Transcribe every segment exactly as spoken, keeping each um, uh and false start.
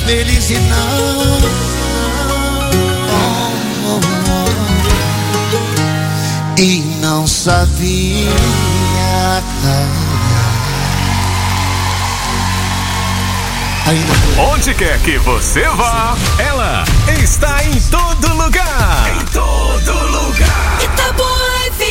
velhice não. Oh, oh, oh. E não sabia. Onde quer que você vá, ela está em todo lugar. Em todo lugar. Itapuã F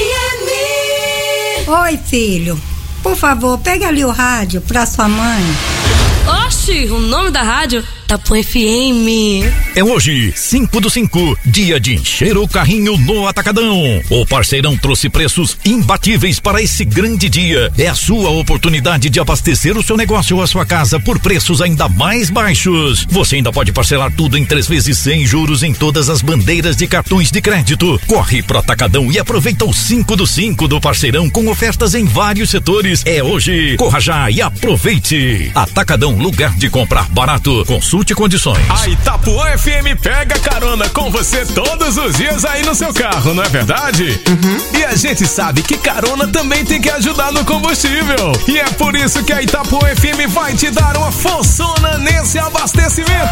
M. Oi, filho. Por favor, pegue ali o rádio pra sua mãe. Oxi, o nome da rádio? Itapuã F M. É hoje, cinco do cinco, dia de encher o carrinho no Atacadão. O Parceirão trouxe preços imbatíveis para esse grande dia. É a sua oportunidade de abastecer o seu negócio ou a sua casa por preços ainda mais baixos. Você ainda pode parcelar tudo em três vezes sem juros em todas as bandeiras de cartões de crédito. Corre pro Atacadão e aproveita o cinco do cinco do Parceirão com ofertas em vários setores. É hoje. Corra já e aproveite. Atacadão, lugar de comprar barato. Consulte condições. A Itapuã F M pega carona com você todos os dias aí no seu carro, não é verdade? Uhum. E a gente sabe que carona também tem que ajudar no combustível. E é por isso que a Itapuã F M vai te dar uma forçona nesse abastecimento.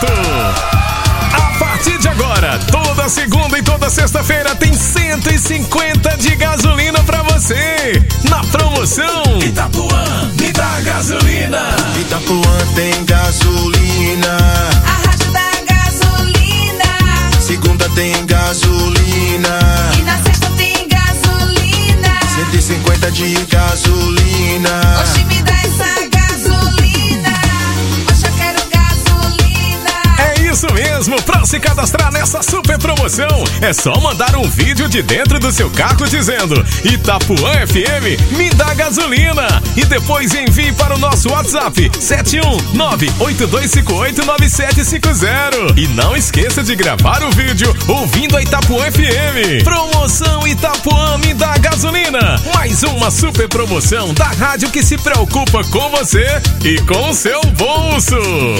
A partir de agora, toda segunda e toda sexta-feira tem cento e cinquenta de gasolina pra você. Na promoção Itapuã, me dá gasolina. Itapuã tem gasolina. A rádio da gasolina. Segunda tem gasolina. E na sexta tem gasolina. cento e cinquenta de gasolina. Oxi, me dá essa gasolina. Oxi, eu quero gasolina. É isso mesmo, pra se cadastrar nessa super promoção, é só mandar um vídeo de dentro do seu carro dizendo Itapuã F M, me dá gasolina. E depois envie para o nosso WhatsApp sete um nove oito dois cinco oito nove sete cinco zero. E não esqueça de gravar o vídeo ouvindo a Itapuã F M. Promoção Itapuã, me dá gasolina. Mais uma super promoção da rádio que se preocupa com você e com o seu bolso.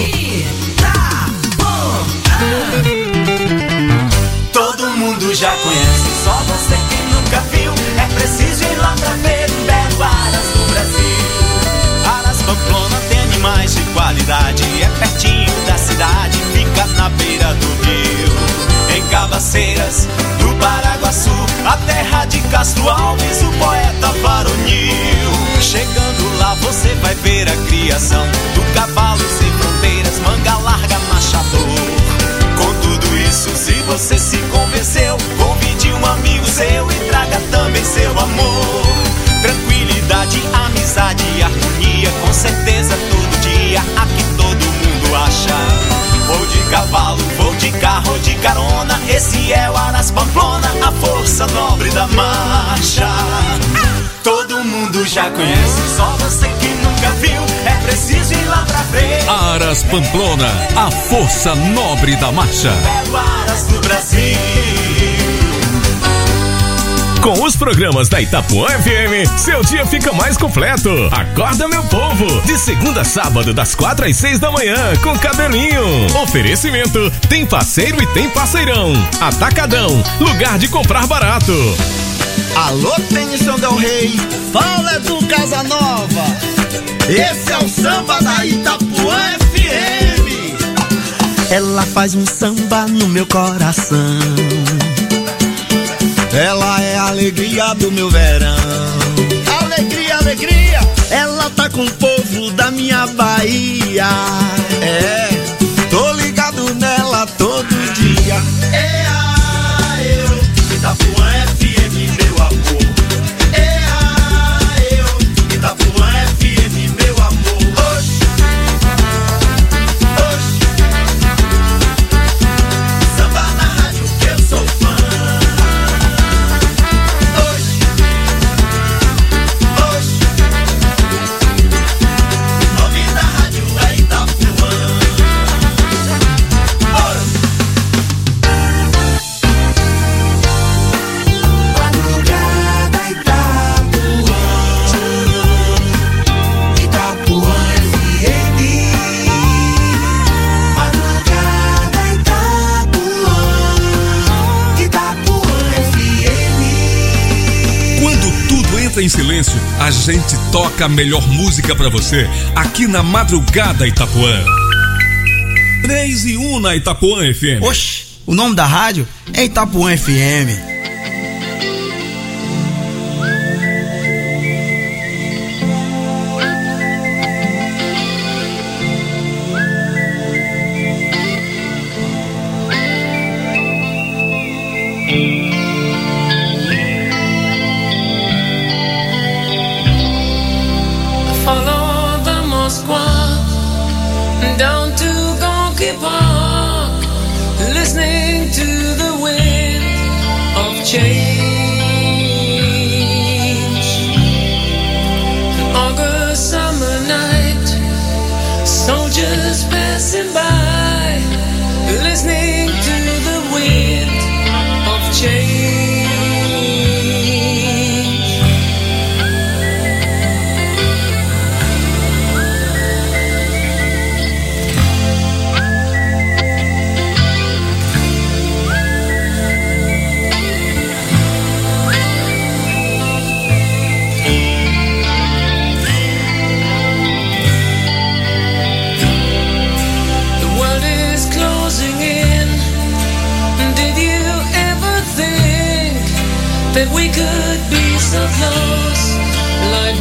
Todo mundo já conhece, só você que nunca viu. É preciso ir lá pra ver o belo Aras do Brasil. Aras Pamplona tem animais de qualidade, é pertinho da cidade, fica na beira do rio. Em Cabaceiras, do Paraguaçu, a terra de Castro Alves, o poeta varonil. Chegando lá você vai ver a criação do cavalo sem fronteiras, manga larga, machador. Com tudo isso, se você se convenceu, convide um amigo seu e traga também seu amor. Tranquilidade, amizade e harmonia, com certeza todo dia aqui todo mundo acha. Vou de cavalo, vou de carro ou de carona, esse é o Aras Pamplona, a força nobre da marcha. Todo mundo já conhece, só você que nunca viu, é preciso ir lá pra ver. Aras Pamplona, a força nobre da marcha. Belo Aras do Brasil. Com os programas da Itapuã F M, seu dia fica mais completo. Acorda, meu povo, de segunda a sábado, das quatro às seis da manhã, com Cabelinho. Oferecimento, tem parceiro e tem parceirão. Atacadão, lugar de comprar barato. Alô, Tennyson Del Rey, fala do Casa Nova. Esse é o samba da Itapuã F M. Ela faz um samba no meu coração. Ela é a alegria do meu verão. Alegria, alegria. Ela tá com o povo da minha Bahia. É, tô ligado nela todo dia. É a eu, Itapuã F M, meu amor. É a eu, Itapuã F M, meu amor. Oxi, oxi. Samba na rádio que eu sou fã. Oxi, oxi. O nome da rádio é Itapuã. Em silêncio, a gente toca a melhor música pra você aqui na Madrugada Itapuã. três e um na Itapuã F M. Oxe, o nome da rádio é Itapuã F M. Follow the Moskwa down to Gonky Park, listening to the wind of change. An August summer night, soldiers passing by, listening to the wind of change. That we could be so close, like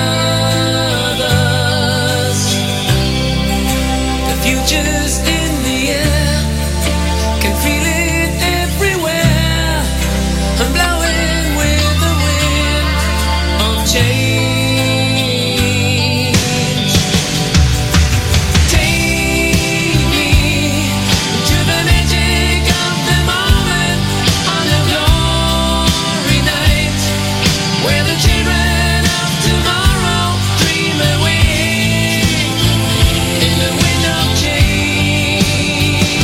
brothers. The future's in the air, can feel it everywhere. I'm blowing with the wind of change. Take me to the magic of the moment on a glory night, where the children of tomorrow dream away in the wind of change.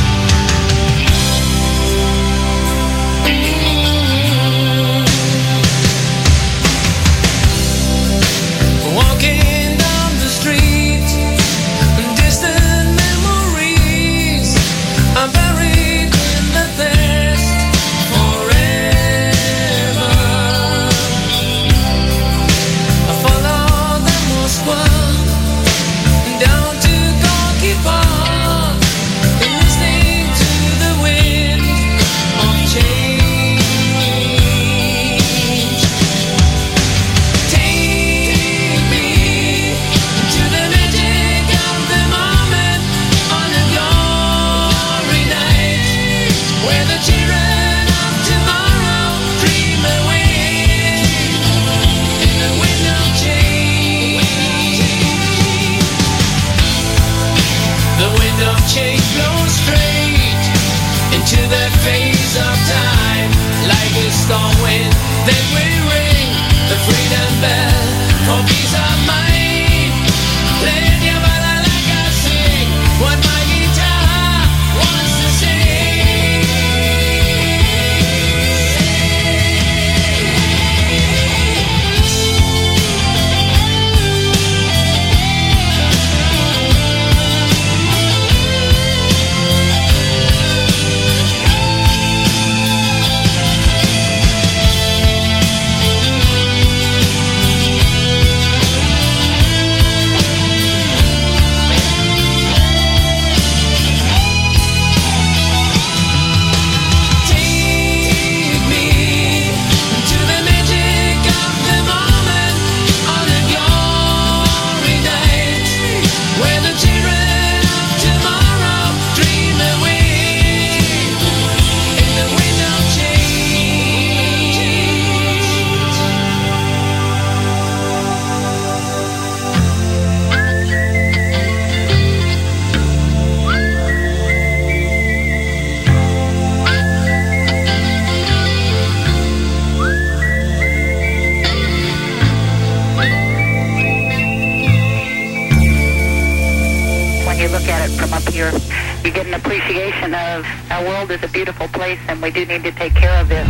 Walking down the street, distant memories are buried in the past forever. I follow the Moskwa down to Gonky Park, listening to the wind of change. Take me to the magic of the moment on a glory night, where the children of tomorrow dream away in the wind of change. The wind of change blows straight into that phase of time, like a storm wind that will ring the freedom bell for peace of mind. Play your ballad like I sing what my guitar wants to sing. Take me to the magic of the moment on a glory night, where the children of tomorrow dream away in the wind of change. When you look at it from up here, you get an appreciation of our world is a beautiful place, and we do need to take care of it.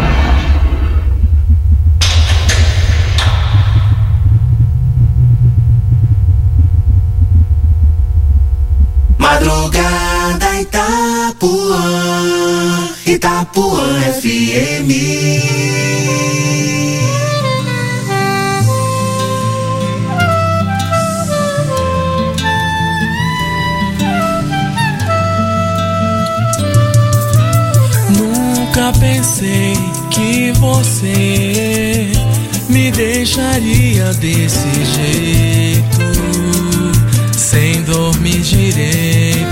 Madrugada Itapuã, Itapuã F M. Nunca pensei que você me deixaria desse jeito, sem dormir direito.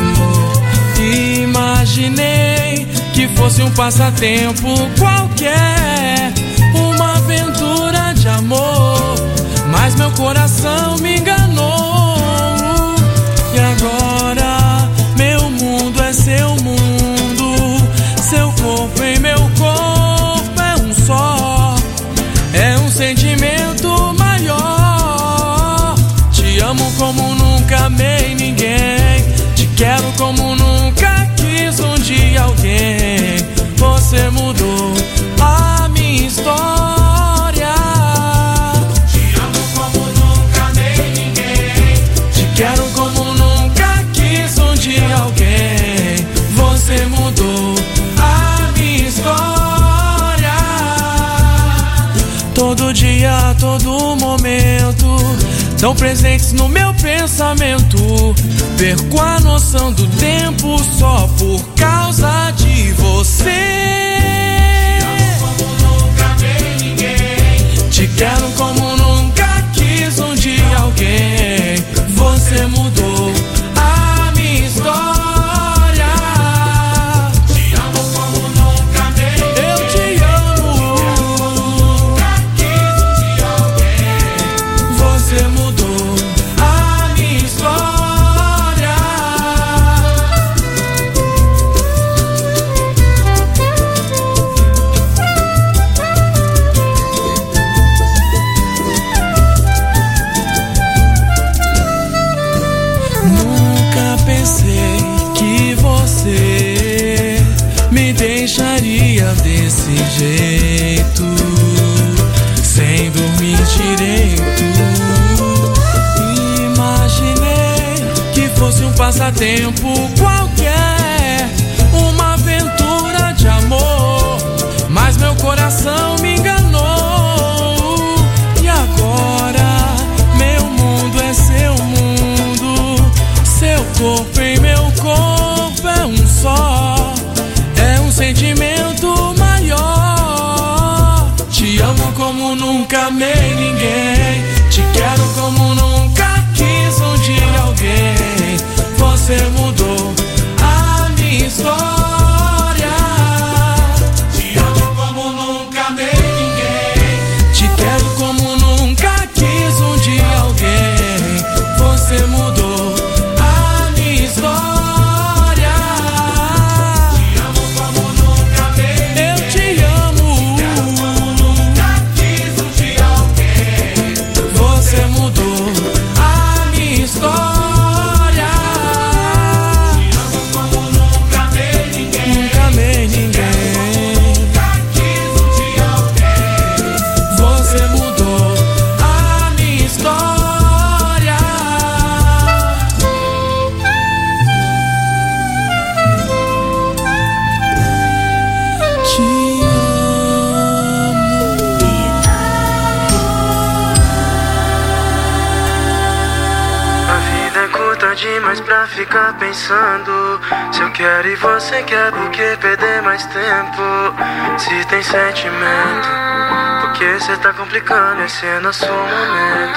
Imaginei que fosse um passatempo qualquer, uma aventura de amor, mas meu coração me enganou. E agora meu mundo é seu mundo, seu corpo em meu corpo é um só, é um sentimento maior. Te amo como nunca amei ninguém, te quero como nunca quis um dia alguém. Você mudou a minha história. Te amo como nunca amei ninguém, te quero como nunca quis um dia alguém. Você mudou a minha história. Todo dia, todo momento, tão presentes no meu pensamento. Perco a noção do tempo só por causa de você. Te amo como nunca amei ninguém, te quero como nunca quis um dia alguém. Você mudou a minha história. Te amo como nunca amei ninguém, eu te amo, como nunca quis um dia alguém. Você mudou a minha história. Nunca pensei que você me deixaria desse jeito, sem dormir direito. Imaginei que fosse um passatempo qualquer, uma aventura de amor, mas meu coração me enganou. E agora meu mundo é seu mundo, seu corpo em meu corpo é um só, é um sentimento maior. Te amo como nunca amei ninguém, te quero como nunca quis um dia alguém. Você mudou a minha história. Te amo como nunca amei ninguém, te quero como nunca quis um dia alguém. Você mudou a minha história. Te amo como nunca amei, eu te amo, quero como nunca quis um dia alguém. Você mudou a minha história. Te amo como nunca amei ninguém, nunca amei ninguém, nunca quis um dia alguém. Você mudou a minha história. A vida é curta demais pra ficar pensando se eu quero e você quer, por que perder mais tempo? Se tem sentimento, por que cê tá complicando? Esse é nosso momento.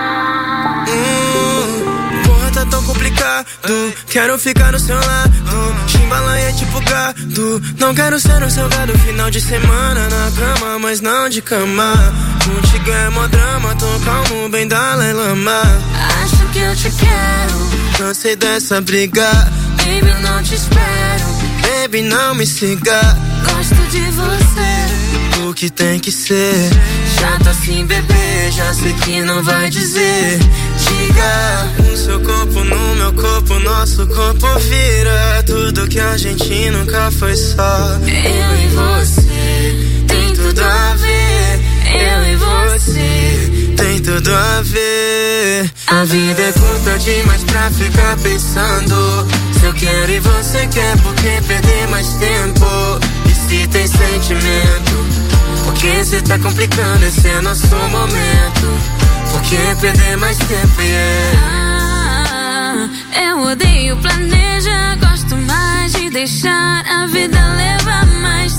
Hum, porra, tá tão complicado. Quero ficar no seu lado, chimbalanha tipo gato. Não quero ser o seu gado final de semana na cama, mas não de cama. Contigo é mó drama, tô calmo, bem Dalai Lama. Acho que eu te quero, cansei dessa briga, baby, eu não te espero. baby, não me siga. Gosto de você, O que tem que ser, já tá assim, bebê, já sei que não vai dizer. Diga, o seu corpo no meu corpo, nosso corpo vira tudo que a gente nunca foi só. eu e você tem tudo a ver. Eu e você tem tudo a ver. A vida é curta demais pra ficar pensando se eu quero e você quer, por que perder mais tempo? E se tem sentimento, por que cê tá complicando? Esse é nosso momento, por que perder mais tempo? Yeah. Ah, eu odeio planejar, gosto mais de deixar a vida levar mais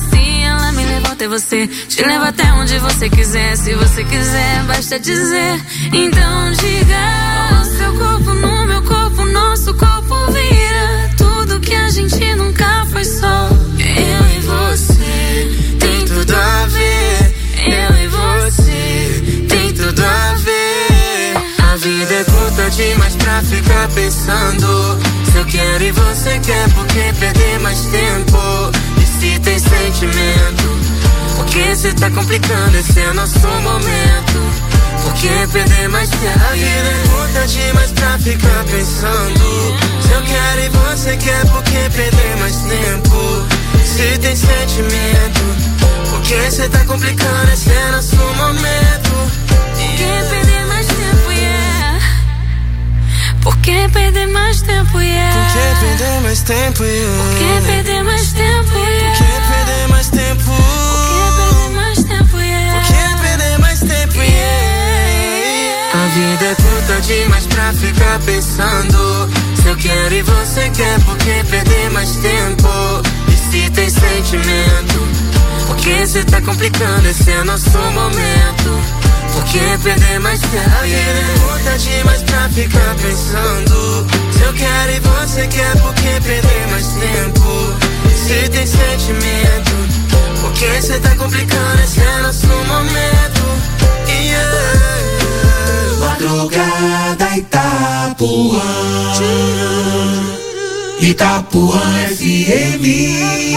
ter você. Te levo até onde você quiser. Se você quiser, basta dizer. Então diga. O seu corpo no meu corpo, nosso corpo vira tudo que a gente nunca foi só. Eu e você tem tudo a ver. Eu e você tem tudo a ver. A vida é curta demais pra ficar pensando se eu quero e você quer, por que perder mais tempo? E se tem sentimento, por que cê tá complicando? Esse é nosso momento. Por que perder mais tempo? A vida é curta demais pra ficar pensando se eu quero e você quer, por que perder mais tempo? Se tem sentimento, por que cê tá complicando? Esse é nosso momento. Por que perder mais tempo, yeah? Por que perder mais tempo, yeah? Por que perder mais tempo, yeah? Por que perder mais tempo, yeah? Por que perder mais tempo? Por que perder mais tempo, yeah? Por que perder mais tempo, yeah? A vida é curta demais pra ficar pensando se eu quero e você quer, por que perder mais tempo? E se tem sentimento, por que cê tá complicando? Esse é nosso momento. Por que perder mais tempo? A vida é curta demais pra ficar pensando se eu quero e você quer, por que perder mais tempo? Se tem sentimento, por que cê tá complicando? Esse é nosso momento. Yeah. Madrugada Itapuã, Itapuã F M.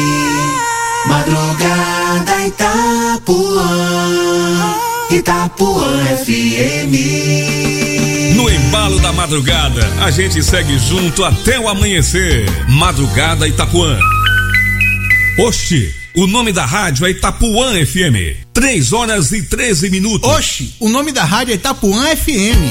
Madrugada Itapuã, Itapuã F M. No embalo da madrugada, a gente segue junto até o amanhecer. Madrugada Itapuã. Oxi, o nome da rádio é Itapuã F M. três horas e treze minutos. Oxi, o nome da rádio é Itapuã F M.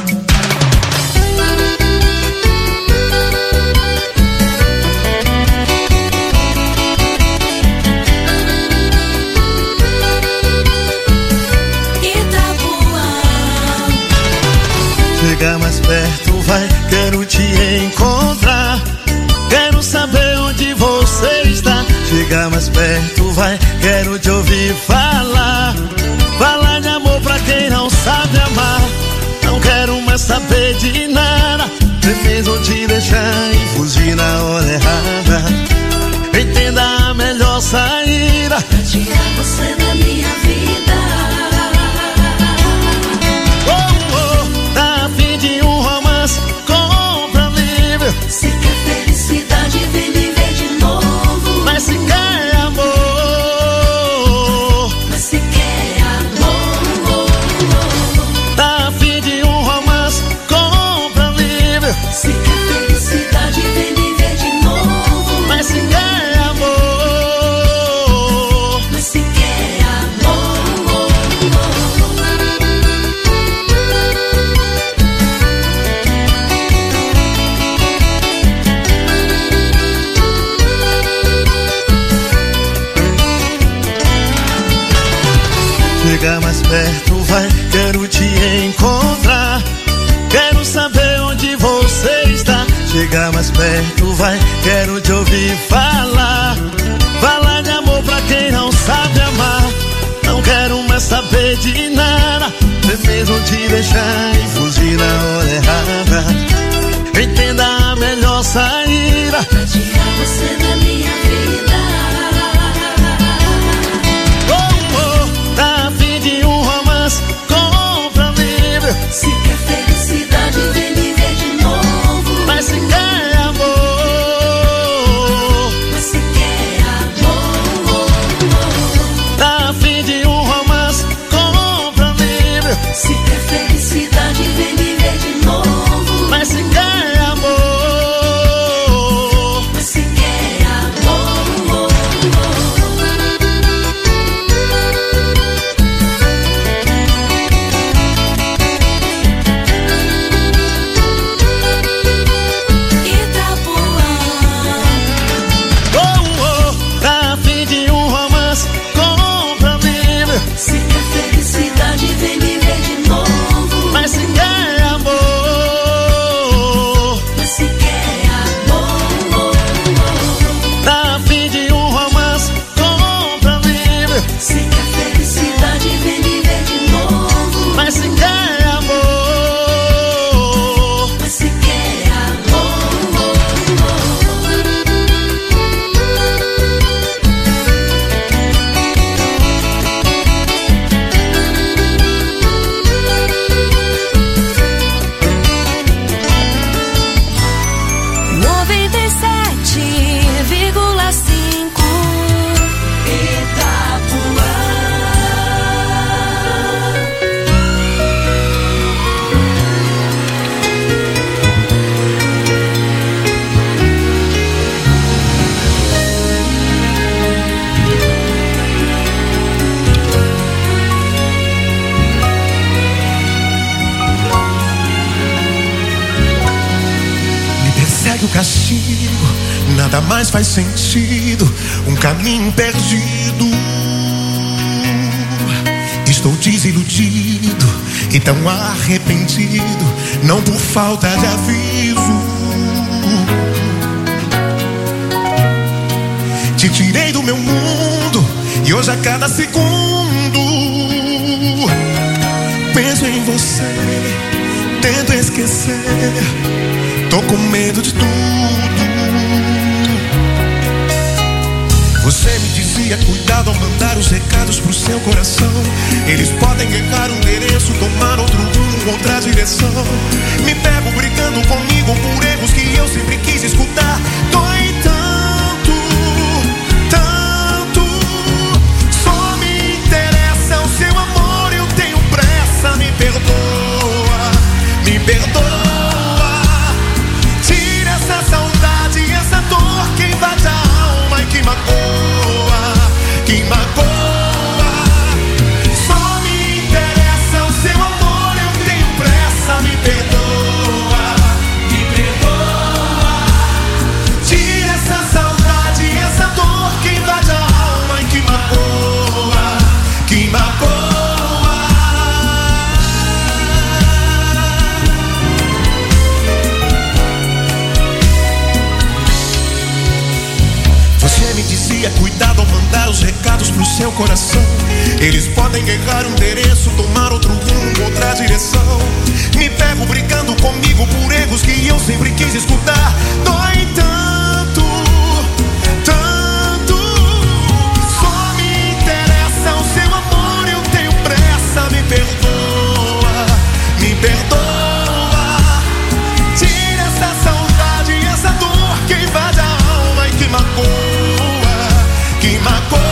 Chega mais perto, vai, quero te encontrar. Quero saber onde você está. Chega mais perto, vai, quero te ouvir falar. Falar de amor pra quem não sabe amar. Não quero mais saber de nada. Nem mesmo te deixar e fugir na hora errada. Entenda a melhor saída pra tirar você da minha vida. Se quer felicidade, vem viver de novo. Mas se quer amor, mas se quer amor, tá a fim de um romance, compra livre. Se quer felicidade, vem viver de novo. Mas se quer amor, mas se quer amor. Chega mais perto, vai, quero te encontrar. Quero saber onde você está. Chega mais perto, vai, quero te ouvir falar. Falar de amor pra quem não sabe amar. Não quero mais saber de nada. Nem mesmo te deixar e fugir na hora errada. Entenda a melhor saída pra tirar você da minha vida. Se quer felicidade, vem viver de novo. Mas se quer amor, mas se quer amor, tá a fim de um romance, compra livre. Se quer felicidade, vem viver de novo. Mas se quer amor, mas se quer nada mais faz sentido, um caminho perdido. Estou desiludido e tão arrependido, não por falta de aviso. Te tirei do meu mundo e hoje a cada segundo penso em você, tento esquecer, tô com medo de tudo. Você me dizia cuidado ao mandar os recados pro seu coração. Eles podem errar o endereço, tomar outro rumo, outra direção. Me pego brigando comigo por erros que eu sempre quis escutar. Dói tanto, tanto. Só me interessa o seu amor, eu tenho pressa. Me perdoa, me perdoa. Tira essa saudade, essa dor que invade a alma e que magoa, que magoa. Só me interessa o seu amor, eu tenho pressa. Me perdoa, me perdoa. Tira essa saudade, essa dor que invade a alma e que magoa, que magoa. Você me dizia cuidado ao mandar os recados pro seu coração. Eles podem errar o endereço, tomar outro rumo, outra direção. Me pego brigando comigo por erros que eu sempre quis escutar. Dói tanto, tanto. Só me interessa o seu amor, eu tenho pressa. Me perdoa, me perdoa. Tira essa saudade, essa dor que invade a alma e que magoa, que magoa.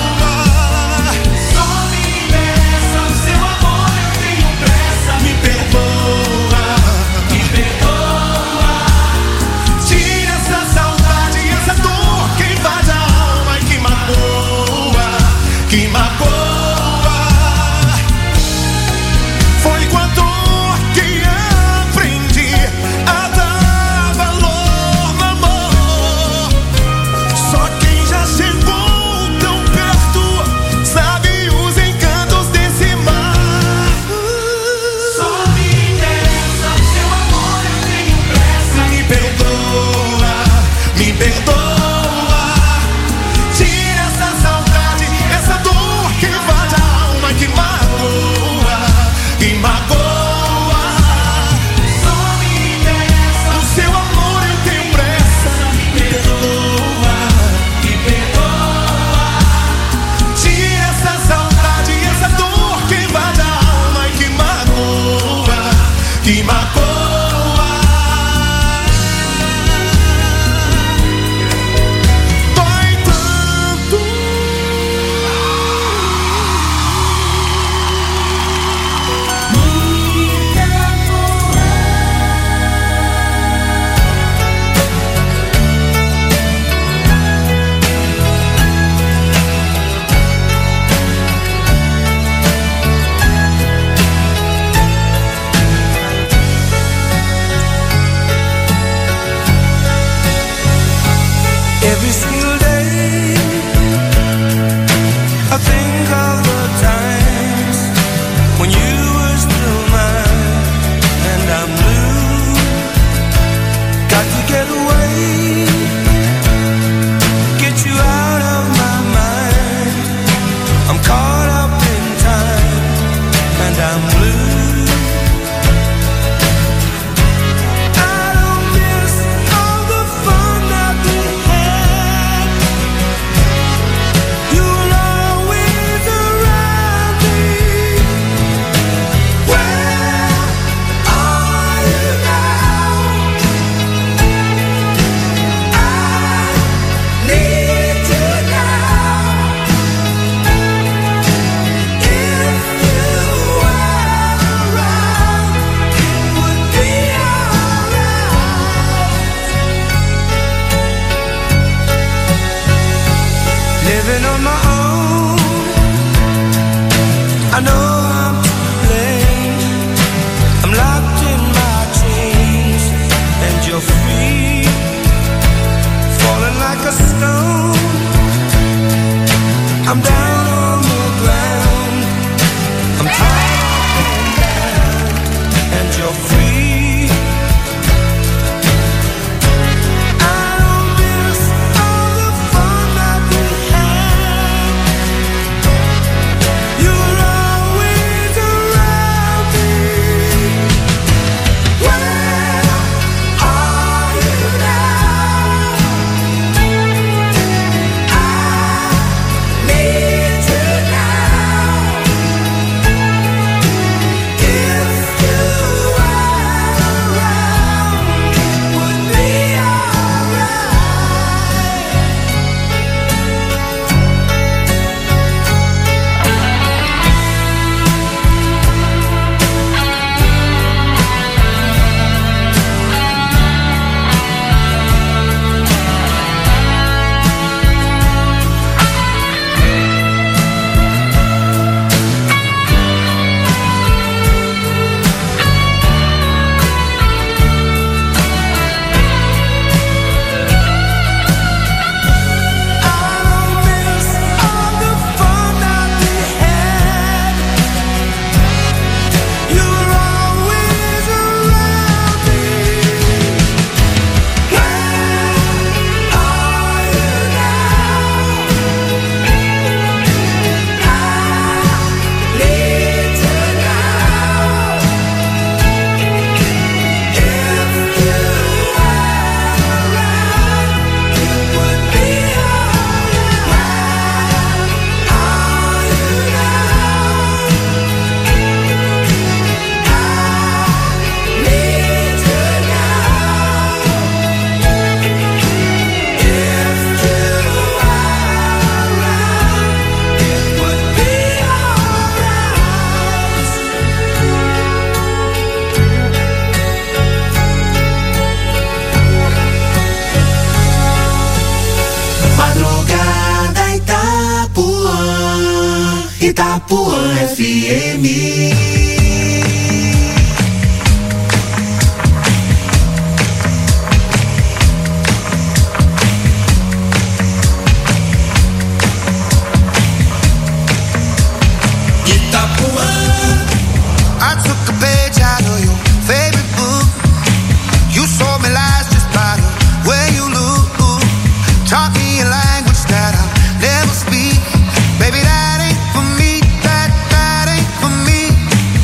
Só me interessa o seu amor, eu tenho pressa. Me perdoa, me perdoa. Tira essa saudade, essa dor que invade a alma e que magoa, que magoa. Foi com a dor que aprendi a dar valor no amor. Só quem já chegou tão perto sabe os encantos desse mar. Só me interessa o seu amor, eu tenho pressa. Me perdoa, me perdoa. Tira essa saudade, essa dor que invade a alma e que magoa, que magoa. Só me interessa o seu amor, eu tenho pressa. Me perdoa, me perdoa. Tira essa saudade, essa dor que invade a alma e que magoa, que magoa. Dói tanto. Every single day I think of the times when you were still mine and I'm blue. Got to get away, get you out of my mind. I'm caught up in time and I'm blue. I don't miss all the fun that we had. You'll always around me. Where are you now? I need you now. If you were around, it would be alright. Living on my own, I know I'm to blame. I'm locked in my chains and you're free, falling I'm down on the ground. I'm tired and down, and you're free. I miss all the fun that we had. You're always around me. Where are you now? I need you now. If you were around, it would be alright. Madrugada Itapuã, Itapuã F M. I took a page out of your favorite book. You sold me lies just by the way you look. Taught me a language that I'll never speak. Baby, that ain't for me. That, that ain't for me.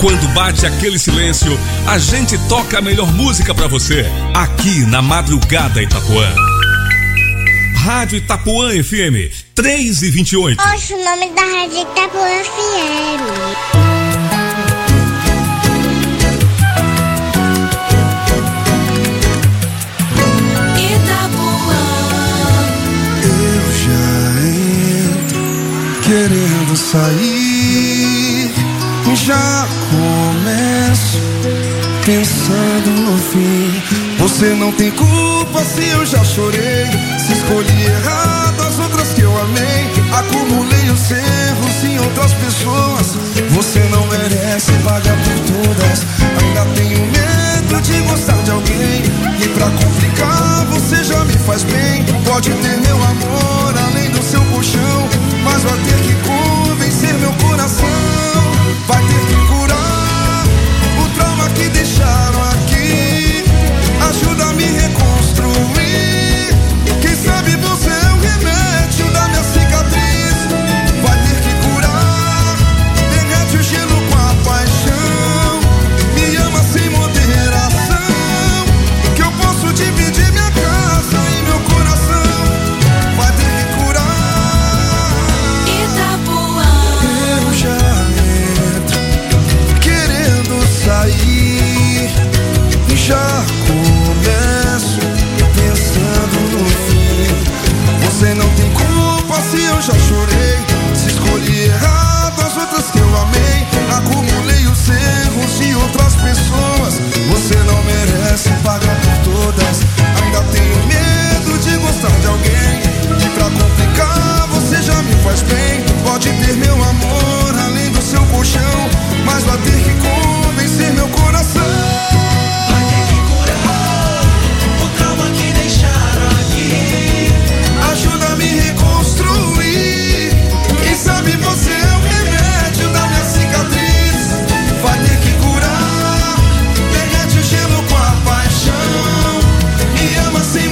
Quando bate aquele silêncio, a gente toca a melhor música pra você, aqui na Madrugada Itapuã. Rádio Itapuã F M, três e vinte e oito. Oxe, o nome da Rádio Itapuã F M. Querendo sair, já começo pensando no fim. Você não tem culpa se eu já chorei, se escolhi errado as outras que eu amei. Acumulei os erros em outras pessoas. Você não merece pagar por todas. Ainda tenho medo de gostar de alguém, e pra complicar você já me faz bem. Pode ter meu amor além do seu colchão, mas vai ter que convencer meu coração. Vai ter que curar o trauma que deixaram aqui. Ajuda a me reconstruir. Quem sabe você é o remédio da minha cicatriz. Vai ter que curar. Derrete o gelo com a paixão. Me ama sem moderação, que eu posso dividir minha casa e meu coração. Vai ter que curar. Itapuã. Eu já entro querendo sair, já começo pensando no fim. Você não tem culpa se eu já chorei, se escolhi errado as outras que eu amei. Acumulei os erros de outras pessoas. Você não merece pagar por todas. Ainda tenho medo de gostar de alguém, e pra complicar você já me faz bem. Pode ter meu amor além do seu colchão, mas vai ter que convencer meu coração. Vai ter que curar o trauma que deixaram aqui. Ajuda a me reconstruir. Quem sabe você é o remédio da minha cicatriz. Vai ter que curar. Derrete o gelo com a paixão. Me ama sem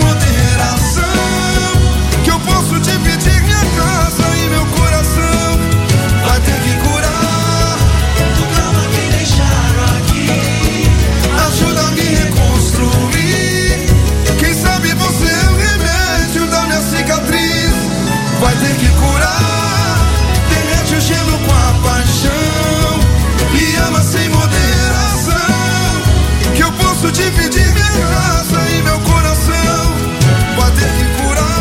moderação, que eu posso dividir minha casa e meu coração. Vai ter que curar o trauma que deixaram aqui. Ajuda a me reconstruir. Quem sabe você é o remédio da minha cicatriz. Vai ter que curar. Derrete o gelo com a paixão. Me ama sem moderação, que eu posso dividir minha casa e meu coração. Vai ter que curar.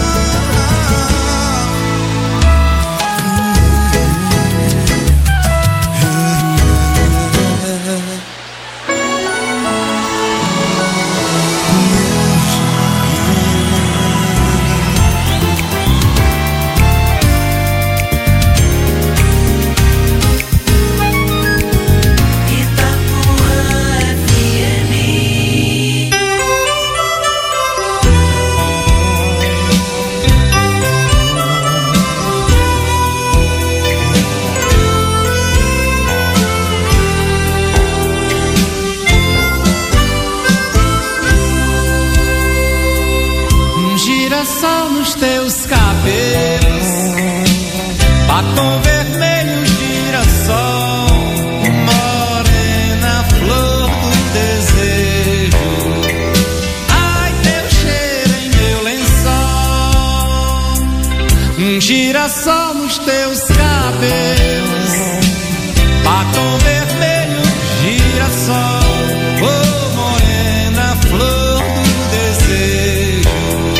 Girassol nos teus cabelos, batom vermelho, girassol, morena, flor do desejo. Ai, teu cheiro em meu lençol. Um girassol nos teus cabelos, batom vermelho, girassol, oh, morena, flor do desejo.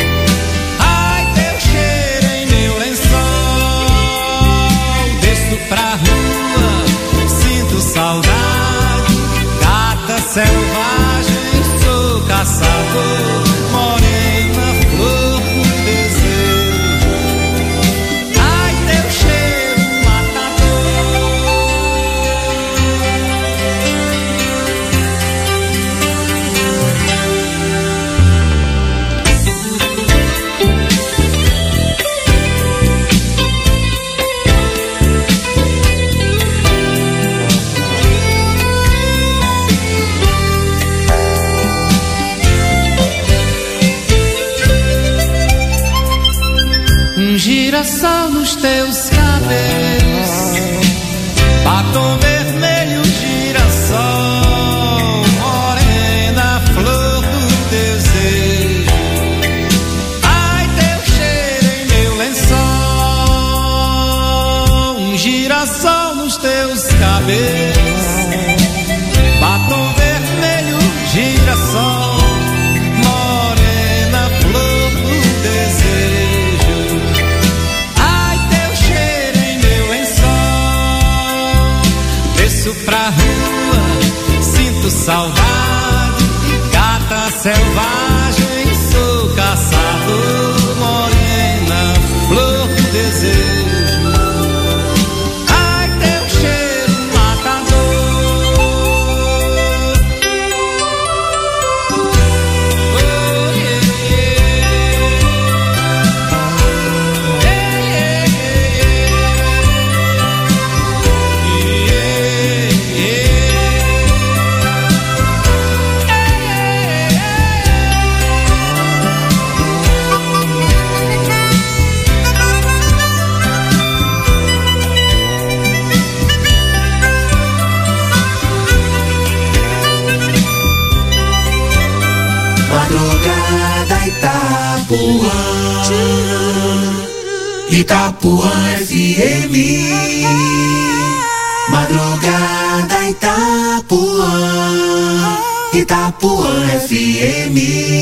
Pra rua, sinto saudade, gata selvagem, sou caçador, morena, flor do desejo. Ai, teu cheiro girassol nos teus cabelos, batom vermelho, girassol. teus cabelos, batom vermelho, girassol, morena, flor do desejo. Ai, teu cheiro em meu lençol, desço pra rua, sinto saudade, gata selvagem, sou caçador, morena, flor do desejo. Madrugada Itapuã, Itapuã F M. Madrugada Itapuã, Itapuã F M.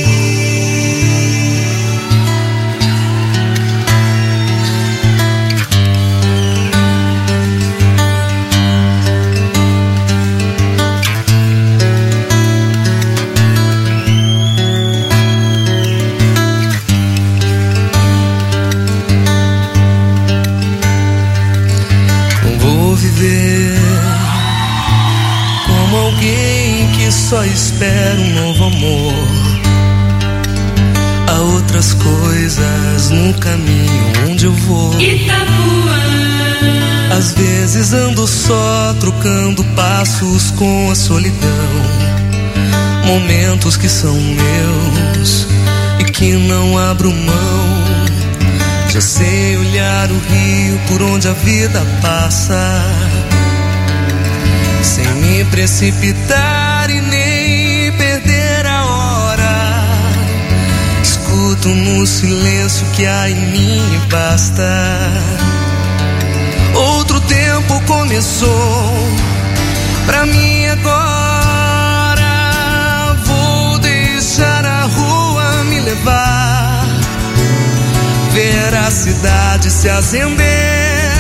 Como alguém que só espera um novo amor. Há outras coisas no caminho onde eu vou. Itapuã. Às vezes ando só, trocando passos com a solidão. Momentos que são meus e que não abro mão. Já sei olhar o rio por onde a vida passa, sem me precipitar e nem perder a hora. Escuto no silêncio que há em mim e basta. Outro tempo começou pra mim agora. Vou deixar a rua me levar, ver a cidade se acender.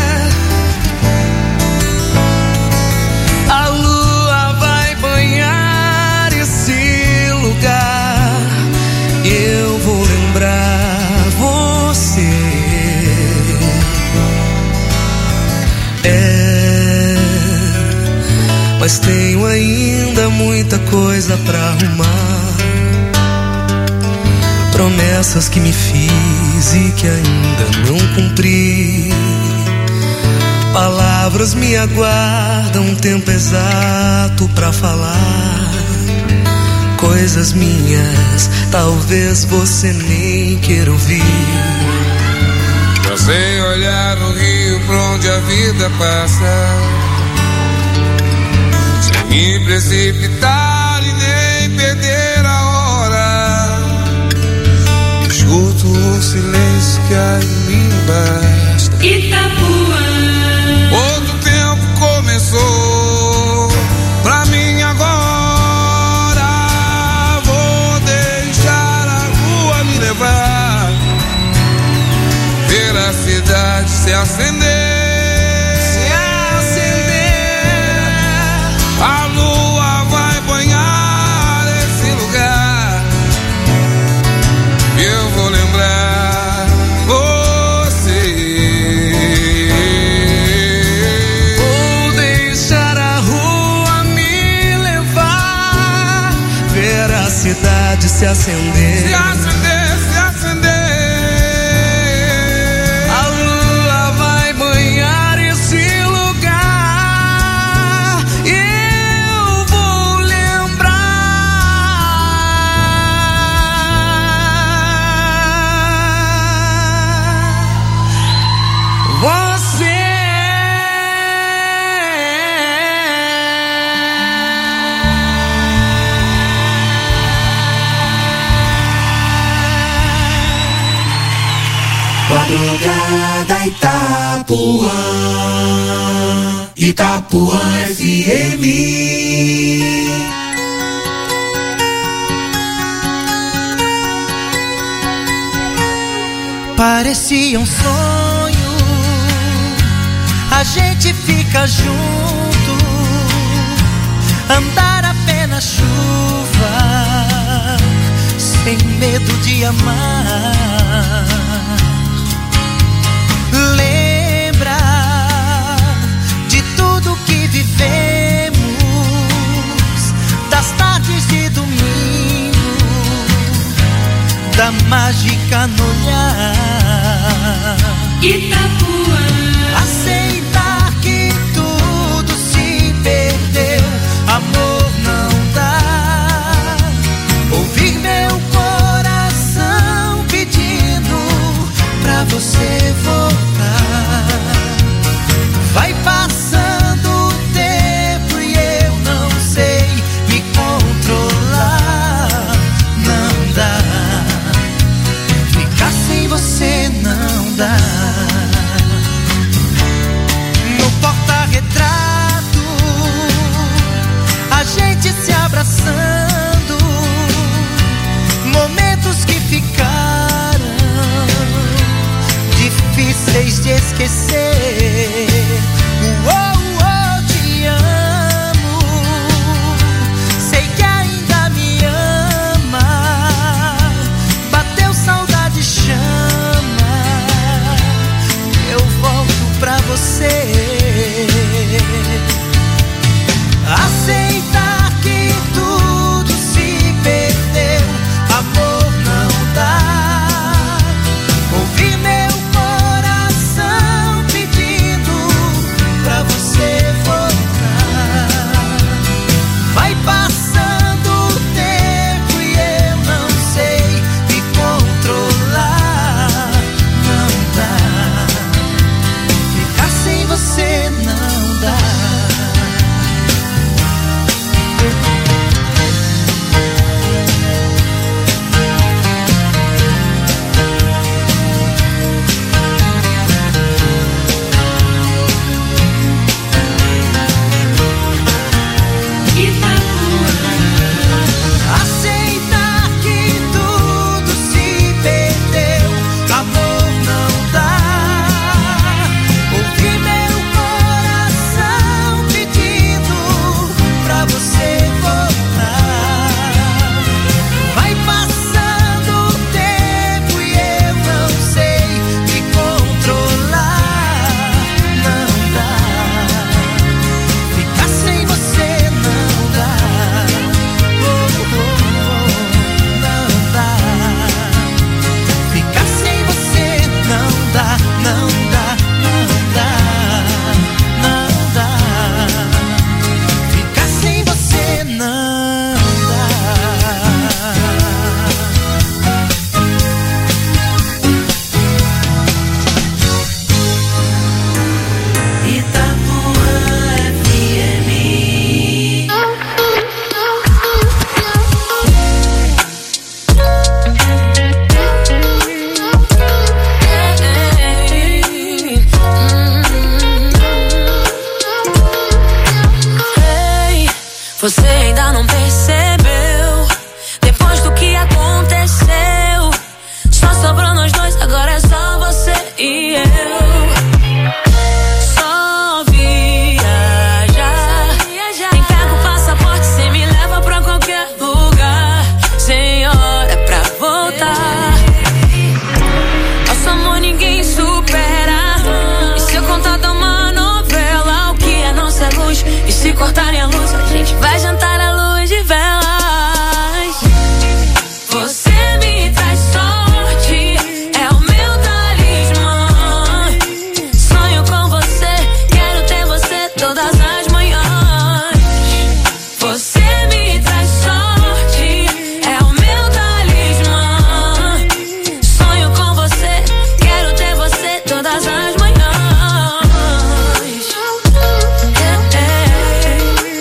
A lua vai banhar esse lugar. Eu vou lembrar você. É, mas tenho ainda muita coisa pra arrumar. Promessas que me fiz e que ainda não cumpri. Palavras me aguardam um tempo exato pra falar. Coisas minhas, talvez você nem queira ouvir. Já sei olhar no rio pra onde a vida passa, sem me precipitar e nem perder a hora. Escuto o silêncio que há em mim basta. Itapuã. Outro tempo começou pra mim agora. Vou deixar a rua me levar, ver a cidade se acender. Se acender. A lua vai banhar esse lugar. Eu vou lembrar você. Vou deixar a rua me levar, ver a cidade se acender. Se acender, se acender. A lua vai banhar esse lugar. Eu vou lembrar você. Madrugada Itapuã, Itapuã F M. Parecia um sonho, a gente fica junto, andar apenas chuva, sem medo de amar. Lembra de tudo que vivemos, das tardes de domingo, da mágica no olhar. Itapuã. Aceitar que tudo se perdeu, amor não dá. Ouvir meu coração pedindo pra você voltar. Vai passando o tempo e eu não sei me controlar. Não dá, ficar sem você não dá. No porta-retrato, a gente se abraçando, momentos que ficaram difíceis de esquecer. Uou, uou, te amo, sei que ainda me ama. Bateu saudade, chama, eu volto pra você. Aceitar que tudo se perdeu, amor não dá. Ouvir meu coração pedindo pra você voltar. Vai passando o tempo e eu não sei me controlar. Não dá, ficar sem você não dá. Aceitar que tudo se perdeu, amor não dá. Ouvir meu coração pedindo pra você voltar. Vai passando o tempo e eu não sei me controlar. Não dá, ficar sem você não dá. Oh, oh, oh, não dá, ficar sem você não dá, não dá, não dá, não dá, ficar sem você não dá. Itapuã F M. Ei, você ainda não percebeu? Depois do que aconteceu, só sobrou nós dois, agora é só você e eu. Só viajar. Nem pega o passaporte, cê me leva pra qualquer lugar, sem hora pra voltar. Nosso amor ninguém supera. E se eu contar dar uma novela, o que é nossa luz? E se cortarem a luz, a gente vai jantar à luz de velas. Você me traz sorte, é o meu talismã. Sonho com você, quero ter você todas as manhãs. Você me traz sorte, é o meu talismã. Sonho com você, quero ter você todas as manhãs. É, é.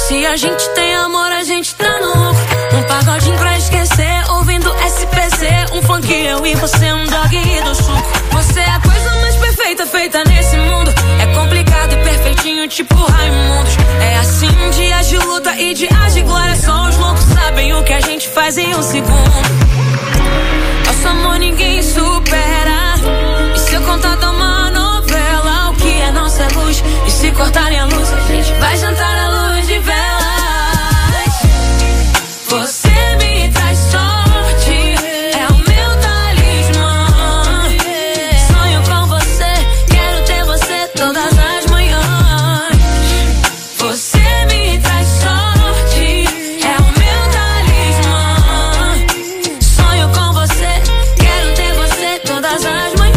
Se a gente tem amor, a gente tá no lucro. Um pagodinho pra esquecer, ouvindo S P C. Um funk, eu e você, um dog do suco. Você é a coisa mais perfeita feita nesse mundo. É complicado e perfeitinho, tipo Raimundos. É assim, dias de luta e dias de glória. Só os loucos sabem o que a gente faz em um segundo. Nosso amor ninguém supera. E se eu contar de uma novela, o que é nossa luz? E se cortarem a luz, a gente vai jantar à luz de velas. Você me traz sorte, é o meu talismã. Sonho com você, quero ter você todas as manhãs. Você me traz sorte, é o meu talismã. Sonho com você, quero ter você todas as manhãs.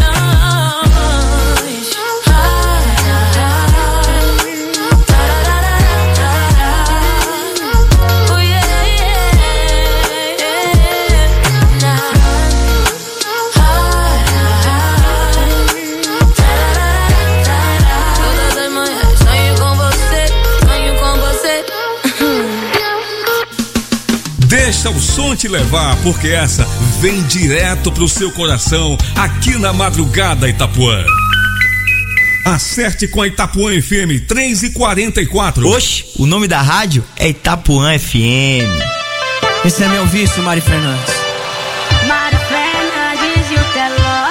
Deixa o som te levar, porque essa vem direto pro seu coração, aqui na Madrugada Itapuã. Acerte com a Itapuã F M três e quarenta e quatro. Oxe, o nome da rádio é Itapuã F M. Esse é meu vício, Mari Fernandes. Mari Fernandes e o Teló.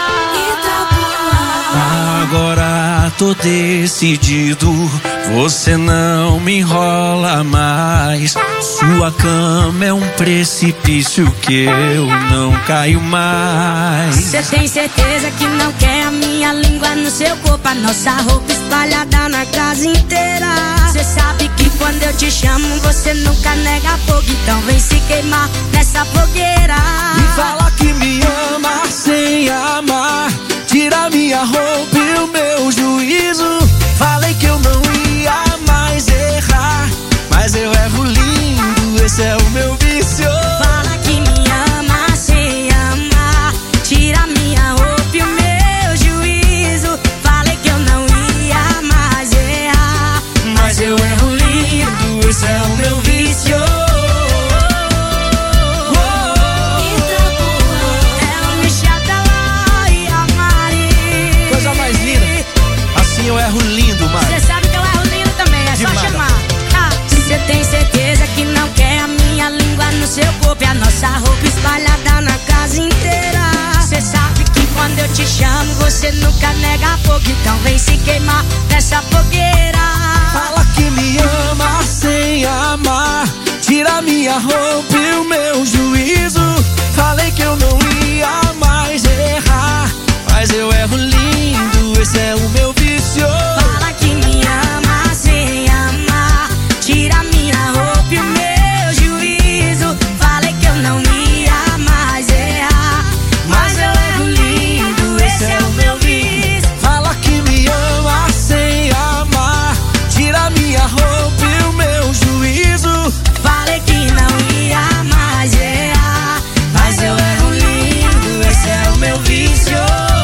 Agora tô decidido, você não me enrola mais. Sua cama é um precipício que eu não caio mais. Você tem certeza que não quer a minha língua no seu corpo? A nossa roupa espalhada na casa inteira. Você sabe que quando eu te chamo você nunca nega fogo. Então vem se queimar nessa fogueira. E fala que me ama sem amar. Tira minha roupa e o meu juízo. Falei que eu não ia mais errar, mas eu erro lindo, esse é o meu vício. Fala que me ama sem amar. Tira minha roupa e o meu juízo. Falei que eu não ia mais errar, mas eu erro lindo, esse é o meu vício. Eu erro lindo, Mari. Você sabe que eu erro lindo também, é Demais. só chamar. Ah, você tem certeza que não quer a minha língua no seu corpo e a nossa roupa espalhada na casa inteira. Você sabe que quando eu te chamo você nunca nega fogo. Então vem se queimar nessa fogueira. Fala que me ama sem amar. Tira minha roupa e o meu juízo. Falei que eu não ia mais errar, mas eu erro lindo, esse é o meu vício. Fala que me ama sem amar. Tira minha roupa e o meu juízo. Falei que eu não ia mais errar, mas eu erro lindo, esse é o meu vício. Fala que me ama sem amar. Tira minha roupa e o meu juízo. Falei que não ia mais errar, mas eu erro lindo, esse é o meu vício.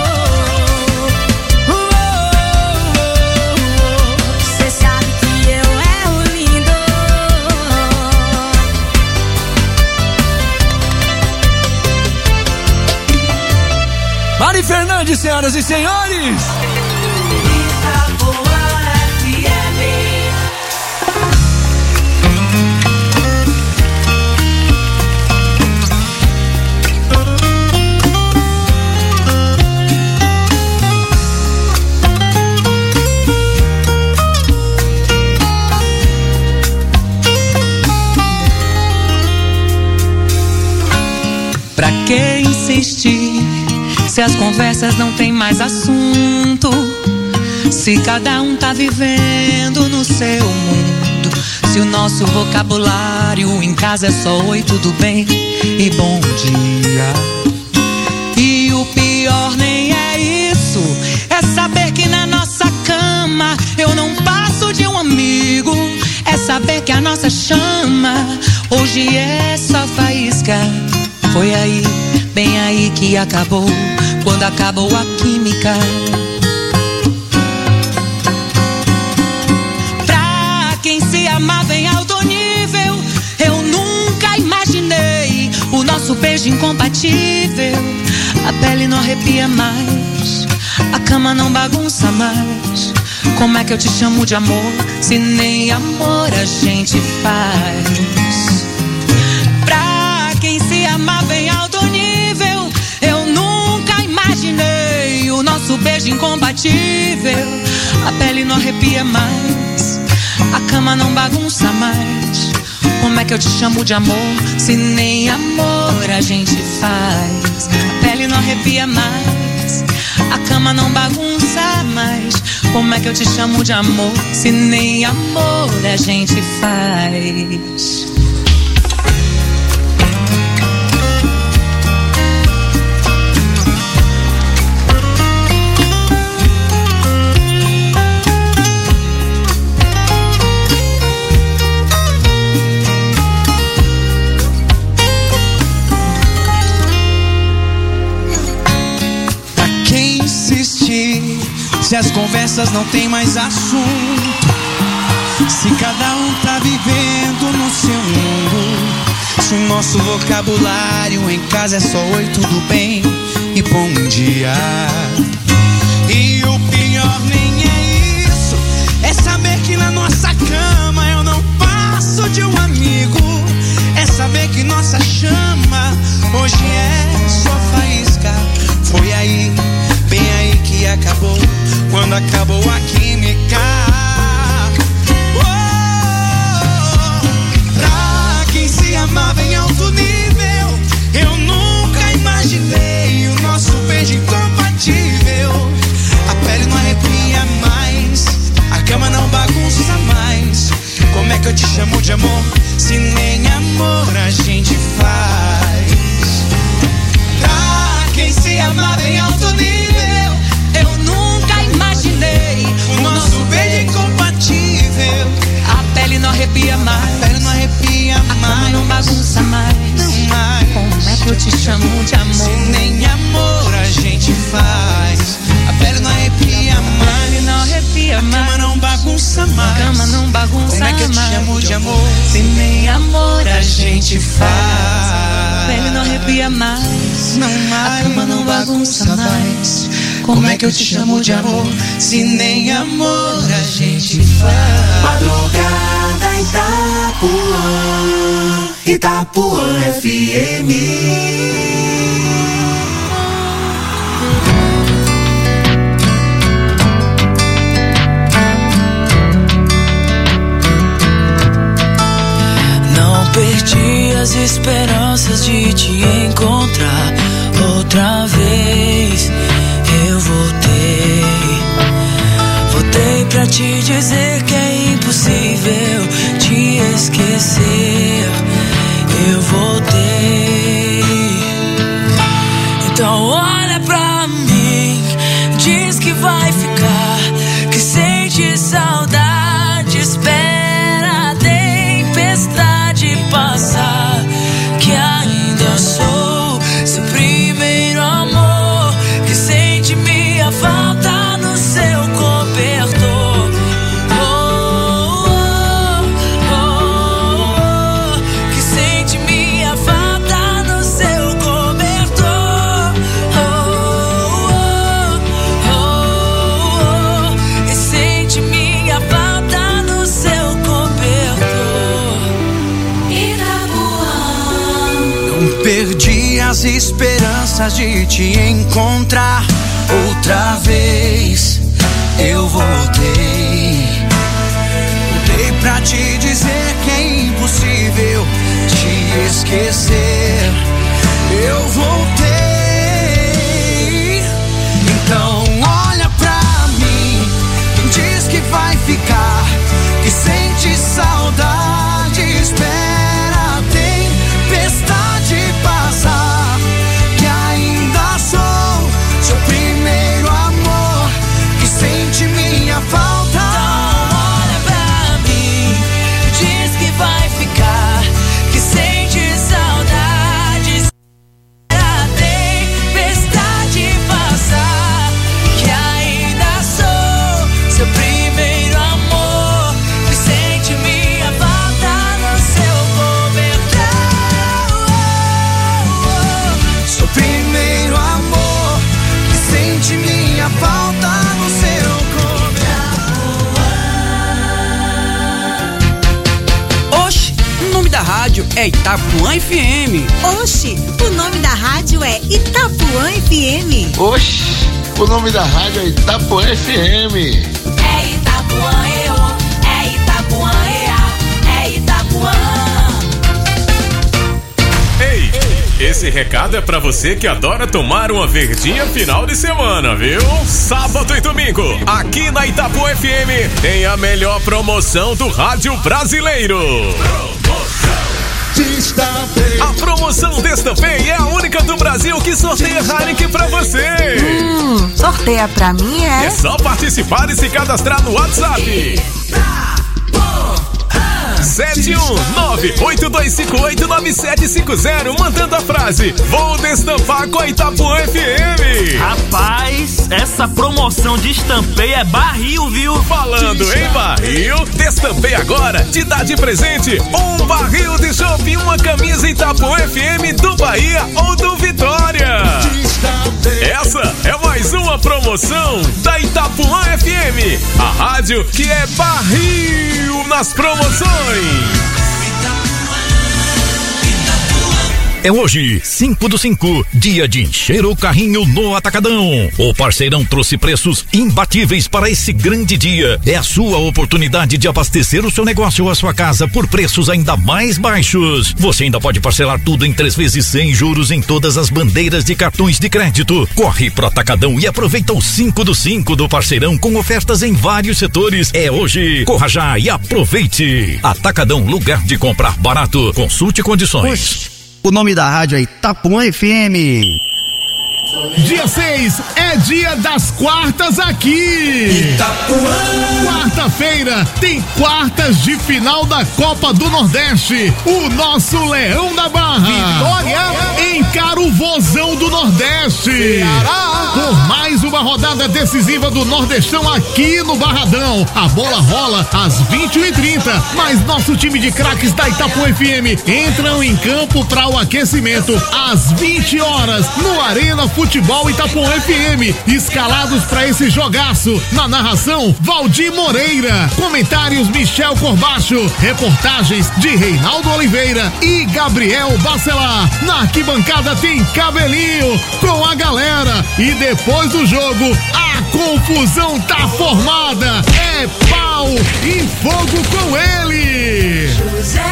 Mari Fernandes, senhoras e senhores. Pra que insistir se as conversas não tem mais assunto? Se cada um tá vivendo no seu mundo. Se o nosso vocabulário em casa é só oi, tudo bem e bom dia. E o pior nem é isso, é saber que na nossa cama eu não passo de um amigo. É saber que a nossa chama hoje é só faísca. Foi aí, bem aí que acabou, quando acabou a química. Pra quem se amava em alto nível, beijo incompatível. A pele não arrepia mais, a cama não bagunça mais. Como é que eu te chamo de amor, se nem amor a gente faz? Pra quem se amava em alto nível, eu nunca imaginei o nosso beijo incompatível. A pele não arrepia mais, a cama não bagunça mais. Como é que eu te chamo de amor, se nem amor a gente faz? A pele não arrepia mais, a cama não bagunça mais. Como é que eu te chamo de amor, se nem amor a gente faz? Se as conversas não tem mais assunto, se cada um tá vivendo no seu mundo, se o nosso vocabulário em casa é só oi, tudo bem e bom dia. E o pior nem é isso, é saber que na nossa cama eu não passo de um amigo. É saber que nossa chama hoje é só faísca. Foi aí, bem aí que acabou, quando acabou a química. Oh, pra quem se amava em alto nível, eu nunca imaginei o nosso beijo incompatível. A pele não arrepia mais, a cama não bagunça mais. Como é que eu te chamo de amor, se nem amor a gente faz? Pra quem se amava em alto nível, eu nunca imaginei o nosso beijo incompatível. A pele não arrepia mais, a pele não arrepia a mais, cama não bagunça mais. Não mais. Como é que eu te chamo de amor, se nem amor a gente faz? A pele não arrepia mais, a pele não arrepia mais, a cama não bagunça mais. A cama não bagunça Como é que eu te mais. chamo de amor, se nem amor a gente faz? faz? A pele não arrepia mais, não mais. A cama não bagunça mais. Como é que eu te chamo de amor, se nem amor a gente faz? Madrugada Itapuã, Itapuã F M. Perdi as esperanças de te encontrar outra vez. Eu voltei, voltei pra te dizer que é impossível te esquecer. Eu voltei, então olha pra mim, diz que vai ficar, que sente saudade, espera a tempestade passar, que ainda sou seu primeiro amor, que sente minha falta no seu cobertor. Oh, oh, oh, oh, que sente minha falta no seu cobertor. Oh, oh, oh, oh, e sente minha falta no seu cobertor. Não perdi as esperanças de te encontrar outra vez. Eu voltei, voltei pra te dizer que é impossível te esquecer. Eu voltei, então olha pra mim, diz que vai ficar, que sente saudade, espera a tempestade passar, que ainda sou seu primeiro amor, que sente minha falta. Então olha pra mim, é Itapuã F M. Oxi, o nome da rádio é Itapuã F M. Oxi, o nome da rádio é Itapuã F M. É Itapuã, eu, é Itapuã, ea, é Itapuã. Ei, esse recado é pra você que adora tomar uma verdinha final de semana, viu? Sábado e domingo, aqui na Itapuã F M, tem a melhor promoção do rádio brasileiro. A promoção Destampei é a única do Brasil que sorteia Heineken pra você. Hum, sorteia pra mim, é? É só participar e se cadastrar no WhatsApp. sete um nove oito dois cinco oito nove sete cinco zero, mandando a frase: vou destampar com a Itapuã F M. Rapaz, essa promoção de Destampei é barril, viu? Falando em barril, Destampei agora te dá de presente um barril de chopp e uma camisa Itapuã F M do Bahia ou do Vitória. Essa é mais uma promoção da Itapuã F M, a rádio que é barril nas promoções. É hoje, cinco do cinco, dia de encher o carrinho no Atacadão. O Parceirão trouxe preços imbatíveis para esse grande dia. É a sua oportunidade de abastecer o seu negócio ou a sua casa por preços ainda mais baixos. Você ainda pode parcelar tudo em três vezes sem juros em todas as bandeiras de cartões de crédito. Corre pro Atacadão e aproveita o cinco do cinco do Parceirão com ofertas em vários setores. É hoje. Corra já e aproveite. Atacadão, lugar de comprar barato. Consulte condições. Oxi. O nome da rádio é Itapuã F M. Dia seis é dia das quartas aqui. Itapuã. Quarta-feira tem quartas de final da Copa do Nordeste. O nosso Leão da Barra Vitória encara o Vozão do Nordeste. Ceará. Por mais uma rodada decisiva do Nordestão aqui no Barradão. A bola rola às vinte e uma e trinta, mas nosso time de craques da Itapuã F M entram em campo para o aquecimento às vinte horas no Arena Futebol Itapuã F M, escalados para esse jogaço. Na narração, Valdir Moreira. Comentários, Michel Corbacho. Reportagens de Reinaldo Oliveira e Gabriel Bacelar. Na arquibancada tem Cabelinho com a galera. E depois do jogo, a confusão tá formada. É pau e fogo com ele.